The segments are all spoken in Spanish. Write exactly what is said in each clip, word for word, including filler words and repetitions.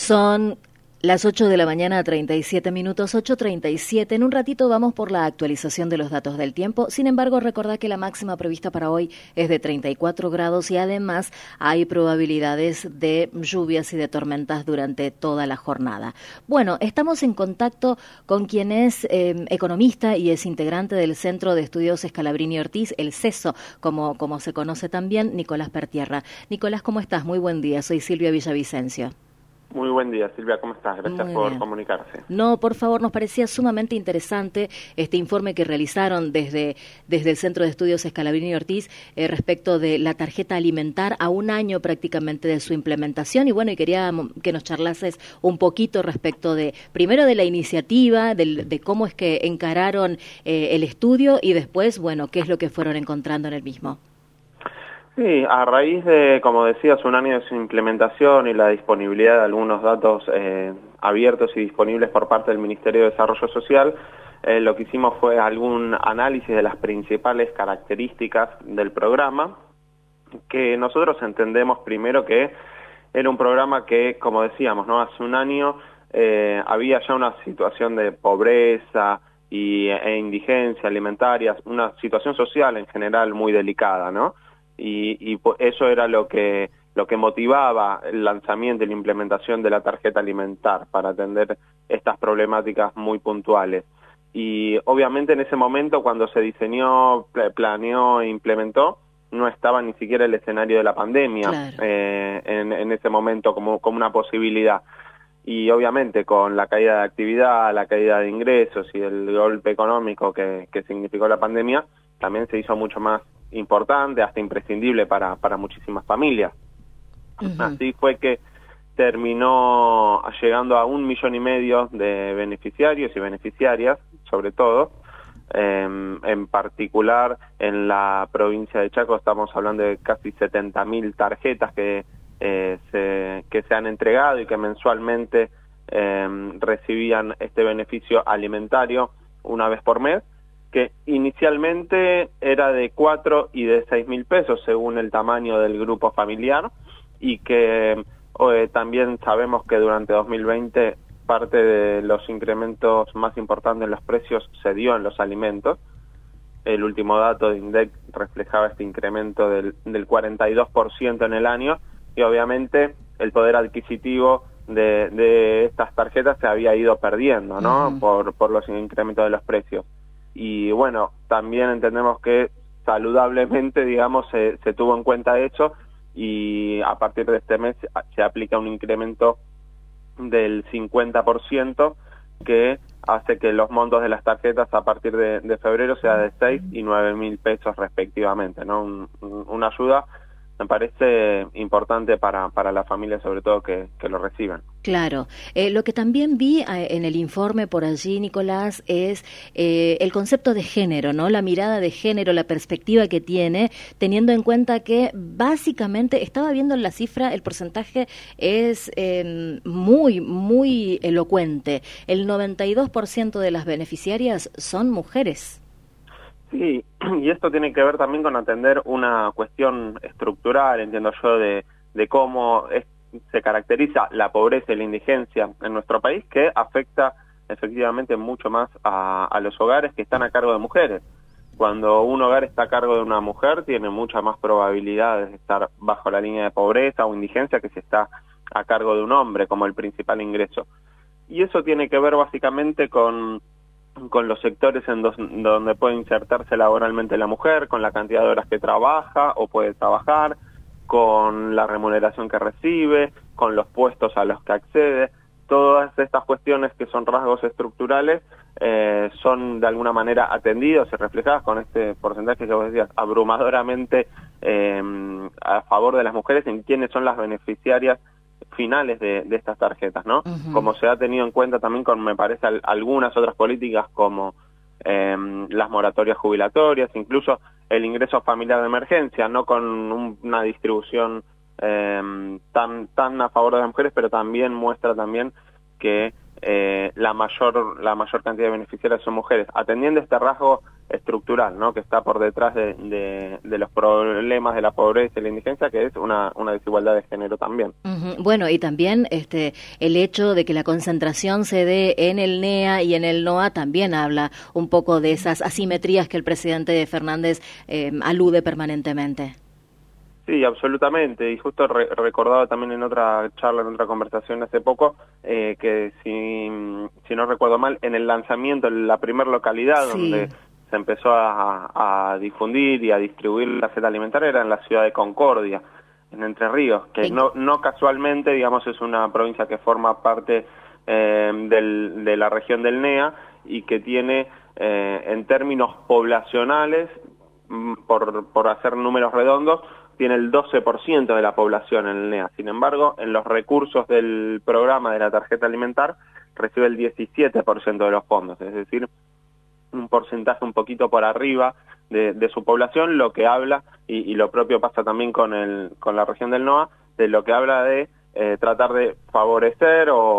Son las ocho de la mañana, treinta y siete minutos, ocho treinta y siete. En un ratito vamos por la actualización de los datos del tiempo. Sin embargo, recordad que la máxima prevista para hoy es de treinta y cuatro grados y además hay probabilidades de lluvias y de tormentas durante toda la jornada. Bueno, estamos en contacto con quien es eh, economista y es integrante del Centro de Estudios Scalabrini Ortiz, el CESO, como, como se conoce también, Nicolás Pertierra. Nicolás, ¿cómo estás? Muy buen día. Soy Silvia Villavicencio. Muy buen día, Silvia, ¿cómo estás? Gracias Muy por bien. comunicarse. No, por favor, nos parecía sumamente interesante este informe que realizaron desde, desde el Centro de Estudios Scalabrini Ortiz eh, respecto de la tarjeta alimentar a un año prácticamente de su implementación. Y bueno, y quería que nos charlases un poquito respecto de, primero de la iniciativa, del, de cómo es que encararon eh, el estudio y después, bueno, qué es lo que fueron encontrando en el mismo. Sí, a raíz de, como decías, un año de su implementación y la disponibilidad de algunos datos eh, abiertos y disponibles por parte del Ministerio de Desarrollo Social, eh, lo que hicimos fue algún análisis de las principales características del programa, que nosotros entendemos primero que era un programa que, como decíamos, ¿no? Hace un año eh, había ya una situación de pobreza y, e indigencia alimentaria, una situación social en general muy delicada, ¿no? Y, y eso era lo que lo que motivaba el lanzamiento y la implementación de la tarjeta alimentar para atender estas problemáticas muy puntuales. Y obviamente en ese momento, cuando se diseñó, planeó e implementó, no estaba ni siquiera el escenario de la pandemia. Claro. eh, en, en ese momento como, como una posibilidad. Y obviamente con la caída de actividad, la caída de ingresos y el golpe económico que, que significó la pandemia, también se hizo mucho más importante, hasta imprescindible para, para muchísimas familias. Uh-huh. Así fue que terminó llegando a un millón y medio de beneficiarios y beneficiarias, sobre todo. Eh, en particular, en la provincia de Chaco estamos hablando de casi setenta mil tarjetas que, eh, se, que se han entregado y que mensualmente eh, recibían este beneficio alimentario una vez por mes, que inicialmente era de cuatro y de seis mil pesos según el tamaño del grupo familiar, y que eh, también sabemos que durante dos mil veinte parte de los incrementos más importantes en los precios se dio en los alimentos. El último dato de INDEC reflejaba este incremento del, del cuarenta y dos por ciento en el año, y obviamente el poder adquisitivo de, de estas tarjetas se había ido perdiendo, ¿no? Uh-huh. por, por los incrementos de los precios. Y bueno, también entendemos que saludablemente, digamos, se, se tuvo en cuenta eso, y a partir de este mes se aplica un incremento del cincuenta por ciento que hace que los montos de las tarjetas a partir de, de febrero sea de seis y nueve mil pesos respectivamente, ¿no? Un, una ayuda, me parece importante para, para la familia, sobre todo, que, que lo reciban. Claro. Eh, lo que también vi eh, en el informe por allí, Nicolás, es eh, el concepto de género, ¿no? La mirada de género, la perspectiva que tiene, teniendo en cuenta que básicamente, estaba viendo en la cifra, el porcentaje es eh, muy, muy elocuente. El noventa y dos por ciento de las beneficiarias son mujeres. Sí, y esto tiene que ver también con atender una cuestión estructural, entiendo yo, de, de cómo es, se caracteriza la pobreza y la indigencia en nuestro país, que afecta efectivamente mucho más a, a los hogares que están a cargo de mujeres. Cuando un hogar está a cargo de una mujer, tiene muchas más probabilidades de estar bajo la línea de pobreza o indigencia que si está a cargo de un hombre como el principal ingreso. Y eso tiene que ver básicamente con... con los sectores en dos, donde puede insertarse laboralmente la mujer, con la cantidad de horas que trabaja o puede trabajar, con la remuneración que recibe, con los puestos a los que accede. Todas estas cuestiones que son rasgos estructurales eh, son de alguna manera atendidas y reflejadas con este porcentaje que vos decías, abrumadoramente eh, a favor de las mujeres en quiénes son las beneficiarias finales de, de estas tarjetas, ¿no? Uh-huh. Como se ha tenido en cuenta también con, me parece, al, algunas otras políticas como eh, las moratorias jubilatorias, incluso el ingreso familiar de emergencia, no con un, una distribución eh, tan tan a favor de las mujeres, pero también muestra también que eh, la mayor la mayor cantidad de beneficiarias son mujeres, atendiendo este rasgo estructural, ¿no?, que está por detrás de, de, de los problemas de la pobreza y la indigencia, que es una, una desigualdad de género también. Uh-huh. Bueno, y también este el hecho de que la concentración se dé en el N E A y en el N O A también habla un poco de esas asimetrías que el presidente Fernández eh, alude permanentemente. Sí, absolutamente, y justo re recordaba también en otra charla, en otra conversación hace poco, eh, que si, si no recuerdo mal, en el lanzamiento, en la primera localidad sí. donde se empezó a, a difundir y a distribuir la tarjeta alimentaria era en la ciudad de Concordia, en Entre Ríos, que sí. no, no casualmente, digamos, es una provincia que forma parte eh, del, de la región del N E A y que tiene, eh, en términos poblacionales, por, por hacer números redondos, tiene el doce por ciento de la población en el N E A. Sin embargo, en los recursos del programa de la tarjeta alimentar recibe el diecisiete por ciento de los fondos, es decir, un porcentaje un poquito por arriba de, de su población, lo que habla, y, y lo propio pasa también con, el, con la región del N O A, de lo que habla de eh, tratar de favorecer o,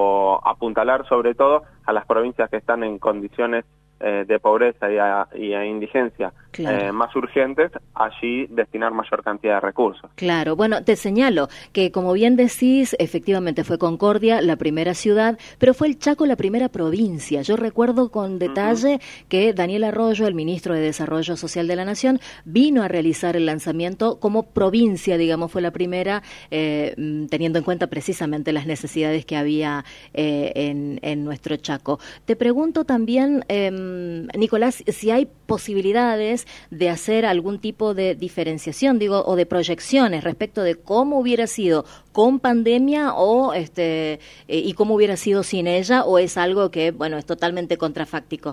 o apuntalar sobre todo a las provincias que están en condiciones Eh, de pobreza y a, y a indigencia claro. eh, más urgentes, allí destinar mayor cantidad de recursos. Claro, bueno, te señalo que, como bien decís, efectivamente fue Concordia la primera ciudad, pero fue el Chaco la primera provincia. Yo recuerdo con detalle uh-huh. que Daniel Arroyo, el ministro de Desarrollo Social de la Nación, vino a realizar el lanzamiento como provincia, digamos, fue la primera, eh, teniendo en cuenta precisamente las necesidades que había eh, en, en nuestro Chaco. Te pregunto también, eh, Nicolás, si hay posibilidades de hacer algún tipo de diferenciación, digo, o de proyecciones respecto de cómo hubiera sido con pandemia o este eh, y cómo hubiera sido sin ella, o es algo que, bueno, es totalmente contrafáctico.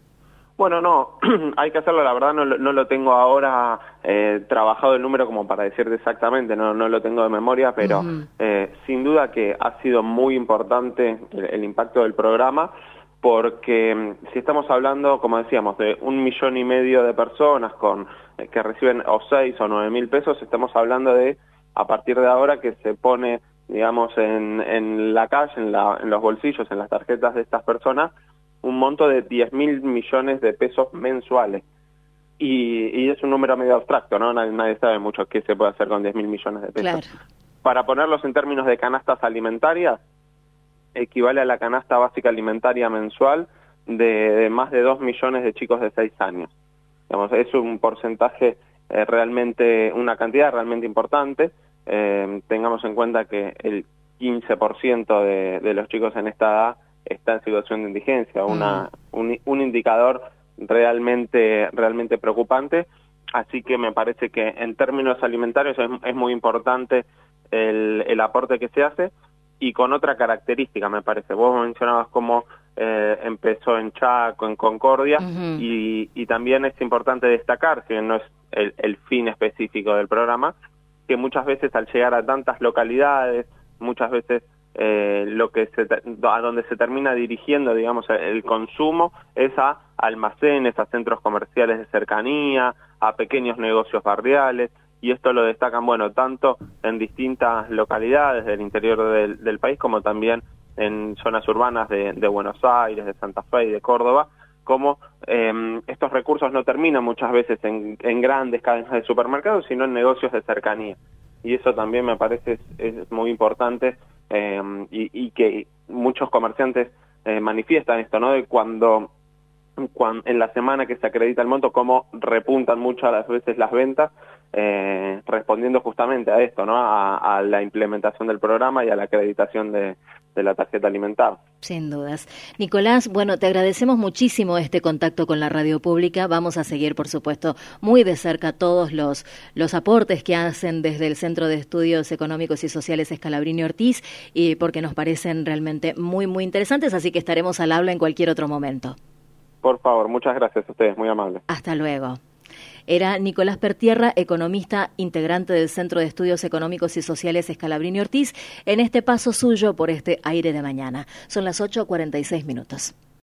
Bueno, no, hay que hacerlo, la verdad no, no lo tengo ahora eh, trabajado el número como para decirte exactamente, no, no lo tengo de memoria, pero uh-huh. eh, sin duda que ha sido muy importante el, el impacto del programa, porque si estamos hablando, como decíamos, de un millón y medio de personas con eh, que reciben o seis o nueve mil pesos, estamos hablando de, a partir de ahora, que se pone, digamos, en, en la calle, en, la, en los bolsillos, en las tarjetas de estas personas, un monto de diez mil millones de pesos mensuales. Y, y es un número medio abstracto, ¿no? Nadie, nadie sabe mucho qué se puede hacer con diez mil millones de pesos. Claro. Para ponerlos en términos de canastas alimentarias, equivale a la canasta básica alimentaria mensual de, de más de dos millones de chicos de seis años. Digamos, es un porcentaje eh, realmente, una cantidad realmente importante. Eh, tengamos en cuenta que el quince por ciento de, de los chicos en esta edad está en situación de indigencia, una, mm. un, un indicador realmente, realmente preocupante. Así que me parece que en términos alimentarios es, es muy importante el, el aporte que se hace. Y con otra característica, me parece. Vos mencionabas cómo eh, empezó en Chaco, en Concordia, uh-huh. y, y también es importante destacar, si no es el, el fin específico del programa, que muchas veces al llegar a tantas localidades, muchas veces eh, lo que se, a donde se termina dirigiendo, digamos, el consumo es a almacenes, a centros comerciales de cercanía, a pequeños negocios barriales. Y esto lo destacan, bueno, tanto en distintas localidades del interior del, del país, como también en zonas urbanas de, de Buenos Aires, de Santa Fe y de Córdoba, como eh, estos recursos no terminan muchas veces en, en grandes cadenas de supermercados, sino en negocios de cercanía. Y eso también me parece es, es muy importante eh, y, y que muchos comerciantes eh, manifiestan esto, ¿no? De cuando, cuando en la semana que se acredita el monto, cómo repuntan muchas las veces las ventas, Eh, respondiendo justamente a esto, ¿no? A, a la implementación del programa y a la acreditación de, de la tarjeta alimentar. Sin dudas. Nicolás, bueno, te agradecemos muchísimo este contacto con la radio pública. Vamos a seguir, por supuesto, muy de cerca todos los, los aportes que hacen desde el Centro de Estudios Económicos y Sociales Scalabrini Ortiz, y porque nos parecen realmente muy, muy interesantes, así que estaremos al habla en cualquier otro momento. Por favor, muchas gracias a ustedes, muy amables. Hasta luego. Era Nicolás Pertierra, economista integrante del Centro de Estudios Económicos y Sociales Scalabrini Ortiz, en este paso suyo por este aire de mañana. Son las ocho cuarenta y seis minutos.